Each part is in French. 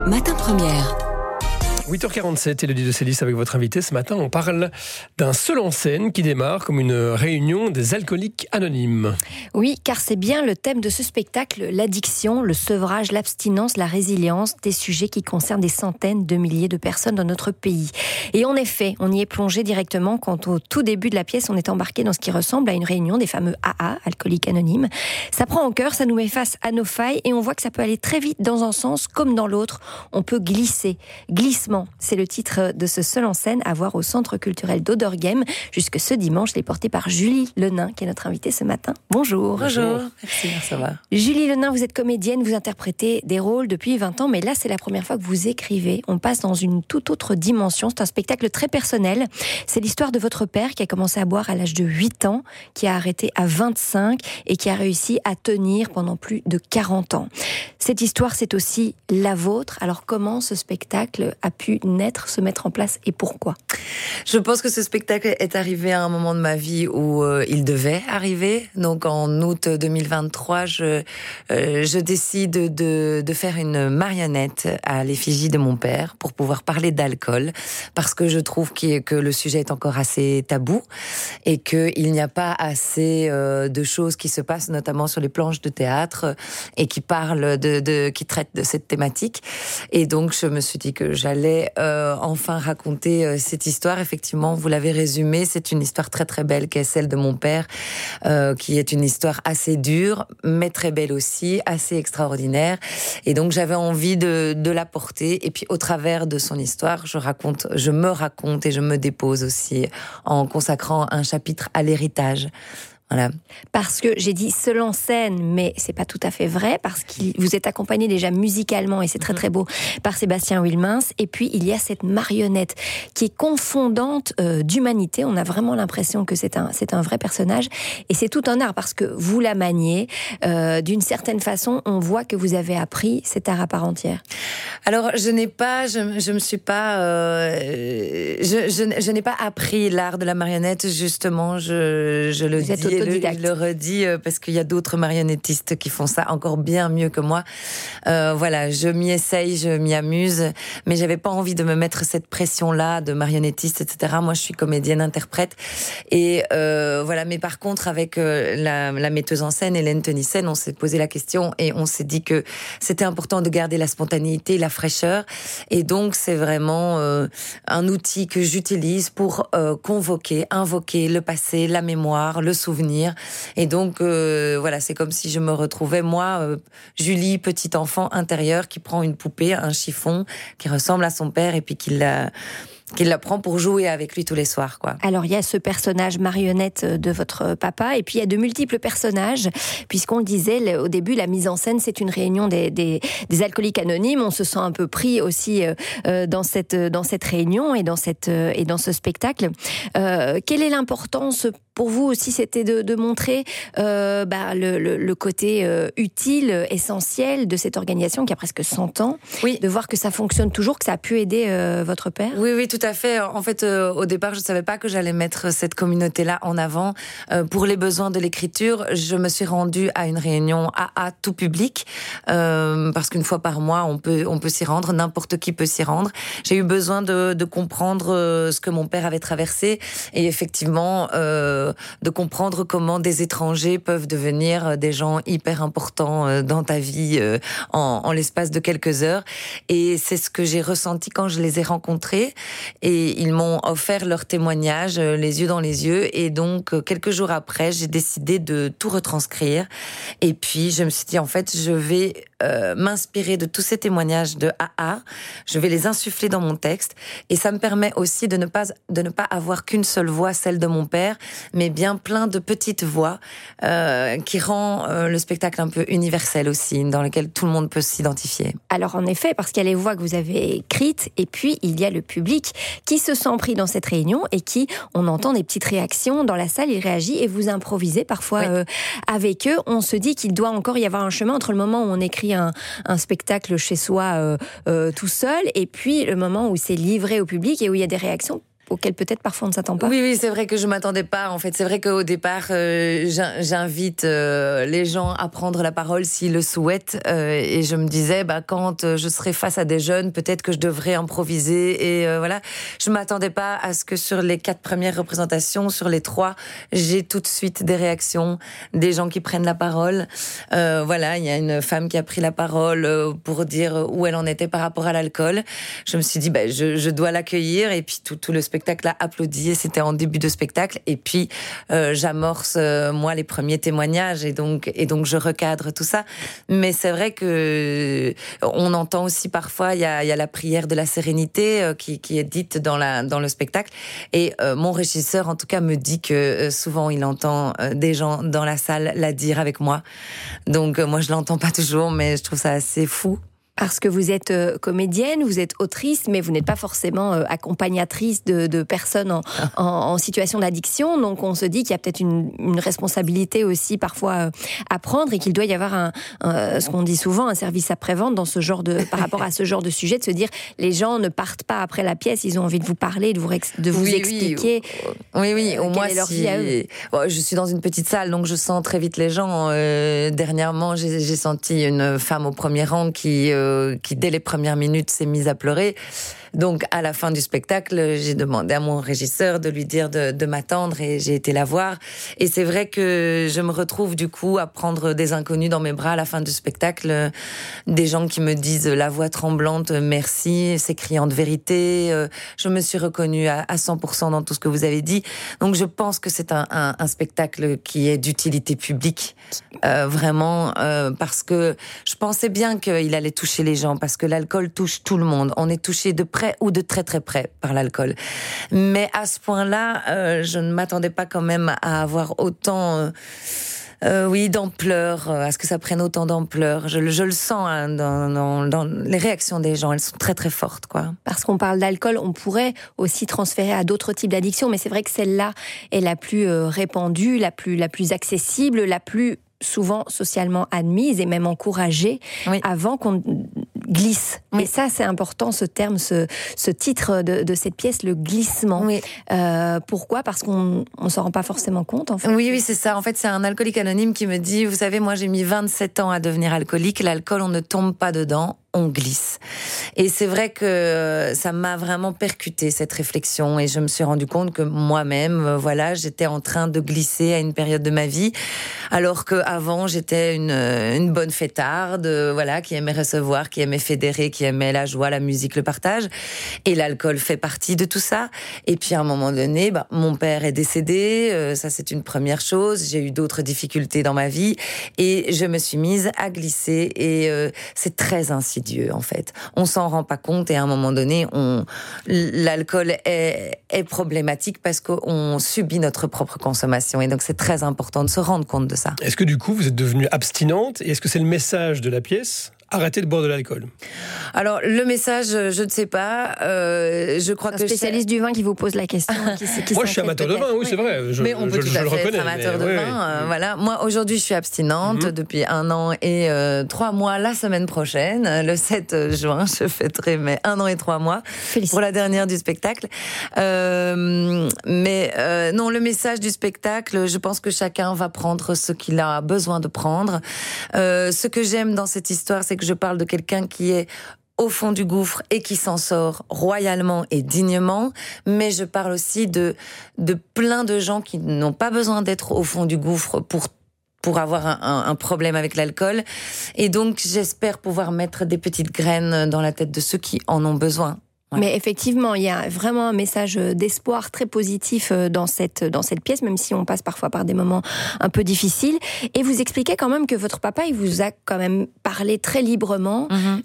Matin Première. 8h47, Élodie de Célis avec votre invité. Ce matin, on parle d'un seul en scène qui démarre comme une réunion des alcooliques anonymes. Oui, car c'est bien le thème de ce spectacle, l'addiction, le sevrage, l'abstinence, la résilience, des sujets qui concernent des centaines de milliers de personnes dans notre pays. Et en effet, on y est plongé directement quand au tout début de la pièce, on est embarqué dans ce qui ressemble à une réunion des fameux AA, alcooliques anonymes. Ça prend en cœur, ça nous met face à nos failles et on voit que ça peut aller très vite dans un sens comme dans l'autre. On peut glisser. Glissement, c'est le titre de ce seul en scène à voir au Centre culturel d'Oderghem jusque ce dimanche. Il est porté par Julie Lenain, qui est notre invitée ce matin. Bonjour. Bonjour. Merci, ça va. Julie Lenain, vous êtes comédienne, vous interprétez des rôles depuis 20 ans, mais là, c'est la première fois que vous écrivez. On passe dans une toute autre dimension. C'est un spectacle très personnel. C'est l'histoire de votre père qui a commencé à boire à l'âge de 8 ans, qui a arrêté à 25 et qui a réussi à tenir pendant plus de 40 ans. Cette histoire, c'est aussi la vôtre. Alors, comment ce spectacle a pu naître, se mettre en place et pourquoi ? Je pense que ce spectacle est arrivé à un moment de ma vie où il devait arriver. Donc en août 2023, je décide de faire une marionnette à l'effigie de mon père pour pouvoir parler d'alcool, parce que je trouve que le sujet est encore assez tabou et qu'il n'y a pas assez de choses qui se passent, notamment sur les planches de théâtre, et qui parlent qui traitent de cette thématique. Et donc je me suis dit que j'allais enfin raconter cette histoire. Effectivement, vous l'avez résumé, c'est une histoire très très belle qui est celle de mon père, qui est une histoire assez dure, mais très belle aussi, assez extraordinaire. Et donc j'avais envie de la porter. Et puis au travers de son histoire, je me raconte et je me dépose aussi en consacrant un chapitre à l'héritage. Voilà. Parce que j'ai dit seul en scène, mais c'est pas tout à fait vrai, parce que vous êtes accompagné déjà musicalement, et c'est très très beau, par Sébastien Wilmins, et puis il y a cette marionnette qui est confondante d'humanité. On a vraiment l'impression que c'est un vrai personnage, et c'est tout un art, parce que vous la maniez, d'une certaine façon, on voit que vous avez appris cet art à part entière. Alors, je n'ai pas appris l'art de la marionnette, justement, je le dis. Je le redis parce qu'il y a d'autres marionnettistes qui font ça encore bien mieux que moi. Voilà, je m'y essaye, je m'y amuse, mais j'avais pas envie de me mettre cette pression-là de marionnettiste, etc. Moi, je suis comédienne, interprète, et voilà. Mais par contre, avec la metteuse en scène, Hélène Tenissen, on s'est posé la question et on s'est dit que c'était important de garder la spontanéité, la fraîcheur, et donc c'est vraiment un outil que j'utilise pour invoquer le passé, la mémoire, le souvenir. Et donc, voilà, c'est comme si je me retrouvais, moi, Julie, petite enfant intérieure, qui prend une poupée, un chiffon, qui ressemble à son père, et puis qu'il la prend pour jouer avec lui tous les soirs, quoi. Alors, il y a ce personnage marionnette de votre papa, et puis il y a de multiples personnages, puisqu'on le disait au début, la mise en scène, c'est une réunion des alcooliques anonymes. On se sent un peu pris aussi dans cette réunion et dans ce spectacle. Quelle est l'importance pour vous aussi? C'était de montrer le côté utile, essentiel de cette organisation qui a presque 100 ans. Oui. De voir que ça fonctionne toujours, que ça a pu aider votre père. Oui, tout à fait. En fait, au départ, je ne savais pas que j'allais mettre cette communauté-là en avant. Pour les besoins de l'écriture, je me suis rendue à une réunion AA tout public, parce qu'une fois par mois, on peut s'y rendre, n'importe qui peut s'y rendre. J'ai eu besoin de comprendre ce que mon père avait traversé, et effectivement de comprendre comment des étrangers peuvent devenir des gens hyper importants dans ta vie en l'espace de quelques heures. Et c'est ce que j'ai ressenti quand je les ai rencontrés. Et ils m'ont offert leur témoignage, les yeux dans les yeux. Et donc, quelques jours après, j'ai décidé de tout retranscrire. Et puis, je me suis dit, en fait, je vais m'inspirer de tous ces témoignages de AA. Je vais les insuffler dans mon texte. Et ça me permet aussi de ne pas avoir qu'une seule voix, celle de mon père, mais bien plein de petites voix qui rend le spectacle un peu universel aussi, dans lequel tout le monde peut s'identifier. Alors, en effet, parce qu'il y a les voix que vous avez écrites, et puis il y a le public qui se sent pris dans cette réunion et qui, on entend des petites réactions dans la salle, il réagit et vous improvisez parfois avec eux. On se dit qu'il doit encore y avoir un chemin entre le moment où on écrit un spectacle chez soi tout seul et puis le moment où c'est livré au public et où il y a des réactions auxquelles peut-être parfois on ne s'attend pas. Oui, c'est vrai que je m'attendais pas. En fait, c'est vrai qu'au départ, j'invite les gens à prendre la parole s'ils le souhaitent. Et je me disais, quand je serai face à des jeunes, peut-être que je devrais improviser. Et voilà, je m'attendais pas à ce que sur les 4 premières représentations, sur les 3, j'ai tout de suite des réactions, des gens qui prennent la parole. Voilà, il y a une femme qui a pris la parole pour dire où elle en était par rapport à l'alcool. Je me suis dit, je dois l'accueillir. Et puis tout le spectacle a applaudi. Et c'était en début de spectacle. Et puis j'amorce moi les premiers témoignages. Et donc je recadre tout ça. Mais c'est vrai que on entend aussi parfois, il y a la prière de la sérénité qui est dite dans le spectacle. Et mon régisseur, en tout cas, me dit que souvent il entend des gens dans la salle la dire avec moi. Donc moi je l'entends pas toujours, mais je trouve ça assez fou. Parce que vous êtes comédienne, vous êtes autrice, mais vous n'êtes pas forcément accompagnatrice de personnes en situation d'addiction. Donc on se dit qu'il y a peut-être une responsabilité aussi parfois à prendre et qu'il doit y avoir ce qu'on dit souvent, un service après-vente dans par rapport à ce genre de sujet, de se dire les gens ne partent pas après la pièce, ils ont envie de vous parler, de vous expliquer. Oui, au moins quelle est leur vie à eux. Bon, je suis dans une petite salle, donc je sens très vite les gens. Dernièrement, j'ai senti une femme au premier rang qui dès les premières minutes s'est mise à pleurer. Donc, à la fin du spectacle, j'ai demandé à mon régisseur de lui dire de m'attendre et j'ai été la voir. Et c'est vrai que je me retrouve du coup à prendre des inconnus dans mes bras à la fin du spectacle. Des gens qui me disent la voix tremblante, merci, c'est criant de vérité. Je me suis reconnue à 100% dans tout ce que vous avez dit. Donc, je pense que c'est un spectacle qui est d'utilité publique. Vraiment, parce que je pensais bien qu'il allait toucher les gens, parce que l'alcool touche tout le monde. On est touché de près ou de très très près par l'alcool. Mais à ce point-là, je ne m'attendais pas quand même à avoir autant d'ampleur, à ce que ça prenne autant d'ampleur. Je le sens dans les réactions des gens, elles sont très très fortes, quoi. Parce qu'on parle d'alcool, on pourrait aussi transférer à d'autres types d'addictions, mais c'est vrai que celle-là est la plus répandue, la plus accessible, la plus souvent socialement admise et même encouragée avant qu'on glisse. Oui. Et ça, c'est important, ce terme, ce titre de cette pièce, le glissement. Oui. Pourquoi ? Parce qu'on ne s'en rend pas forcément compte, en fait. Oui, c'est ça. En fait, c'est un alcoolique anonyme qui me dit, vous savez, moi, j'ai mis 27 ans à devenir alcoolique. L'alcool, on ne tombe pas dedans. On glisse. Et c'est vrai que ça m'a vraiment percuté, cette réflexion, et je me suis rendu compte que moi-même, j'étais en train de glisser à une période de ma vie, alors qu'avant, j'étais une bonne fêtarde, qui aimait recevoir, qui aimait fédérer, qui aimait la joie, la musique, le partage. Et l'alcool fait partie de tout ça. Et puis, à un moment donné, mon père est décédé, ça c'est une première chose. J'ai eu d'autres difficultés dans ma vie, et je me suis mise à glisser, et c'est très insidieux. En fait, on s'en rend pas compte et à un moment donné, l'alcool est problématique parce qu'on subit notre propre consommation et donc c'est très important de se rendre compte de ça. Est-ce que du coup vous êtes devenue abstinente et est-ce que c'est le message de la pièce ? Arrêtez de boire de l'alcool. Alors, le message, je ne sais pas. Je crois que... Un spécialiste du vin qui vous pose la question. Moi, je suis amateur de vin, oui, c'est vrai. Mais on peut tout à fait être amateur de vin. Voilà. Moi, aujourd'hui, je suis abstinente depuis 1 an et 3 mois la semaine prochaine. Le 7 juin, je fêterai mes 1 an et 3 mois pour la dernière du spectacle. Non, le message du spectacle, je pense que chacun va prendre ce qu'il a besoin de prendre. Ce que j'aime dans cette histoire, c'est que je parle de quelqu'un qui est au fond du gouffre et qui s'en sort royalement et dignement, mais je parle aussi de plein de gens qui n'ont pas besoin d'être au fond du gouffre pour avoir un problème avec l'alcool. Et donc, j'espère pouvoir mettre des petites graines dans la tête de ceux qui en ont besoin. Ouais. Mais effectivement, il y a vraiment un message d'espoir très positif dans cette pièce, même si on passe parfois par des moments un peu difficiles. Et vous expliquez quand même que votre papa, il vous a quand même parlé très librement,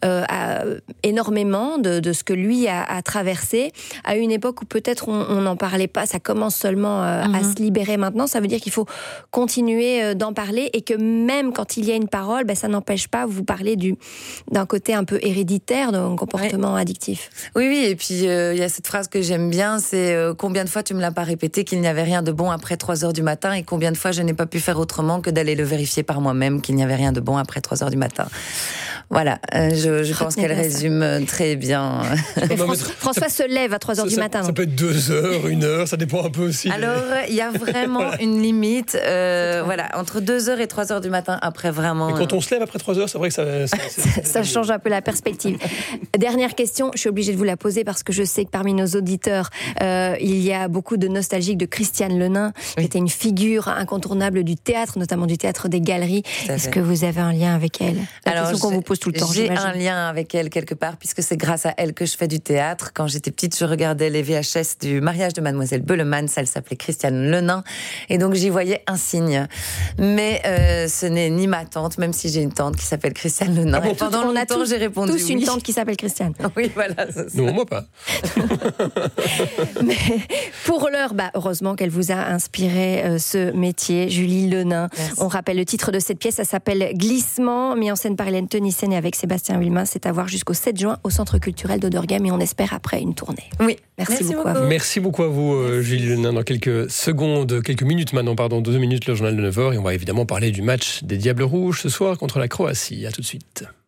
énormément de ce que lui a traversé, à une époque où peut-être on n'en parlait pas, ça commence seulement à se libérer maintenant. Ça veut dire qu'il faut continuer d'en parler et que même quand il y a une parole, ça n'empêche pas, vous parlez d'un côté un peu héréditaire, d'un comportement addictif. Oui, oui, et puis il y a cette phrase que j'aime bien, c'est combien de fois tu me l'as pas répété qu'il n'y avait rien de bon après 3h du matin, et combien de fois je n'ai pas pu faire autrement que d'aller le vérifier par moi-même qu'il n'y avait rien de bon après 3h du matin. Voilà, je pense qu'elle résume très bien. François se lève à 3h du matin. Ça peut être 2 heures, 1 heure, ça dépend un peu aussi. Alors, il y a vraiment une limite, voilà, entre 2h et 3h du matin, après vraiment... Et quand on se lève après 3 heures, c'est vrai que ça change un peu la perspective. Dernière question, je suis obligée de vous la poser parce que je sais que parmi nos auditeurs, il y a beaucoup de nostalgiques de Christiane Lenain, qui était une figure incontournable du théâtre, notamment du théâtre des Galeries. Est-ce que vous avez un lien avec elle? Alors, question qu'on vous pose tout le temps, j'ai un lien avec elle quelque part, puisque c'est grâce à elle que je fais du théâtre. Quand j'étais petite, je regardais les VHS du mariage de Mademoiselle Beulemans, elle s'appelait Christiane Lenain, et donc j'y voyais un signe. Mais ce n'est ni ma tante, même si j'ai une tante qui s'appelle Christiane Lenain. Ah bon, pendant longtemps, j'ai répondu tous une tante qui s'appelle Christiane. Oui, voilà. Non, moi pas. Mais pour l'heure, heureusement qu'elle vous a inspiré ce métier, Julie Lenain. Merci. On rappelle le titre de cette pièce, ça s'appelle Glissement, mis en scène par Hélène Tenissen et avec Sébastien Huilmin. C'est à voir jusqu'au 7 juin au Centre culturel d'Oderghem, et on espère après une tournée. Oui. Merci beaucoup à vous. Merci beaucoup à vous, Julie Lenain. Dans quelques minutes maintenant, 2 minutes, le journal de 9h, et on va évidemment parler du match des Diables Rouges ce soir contre la Croatie. À tout de suite.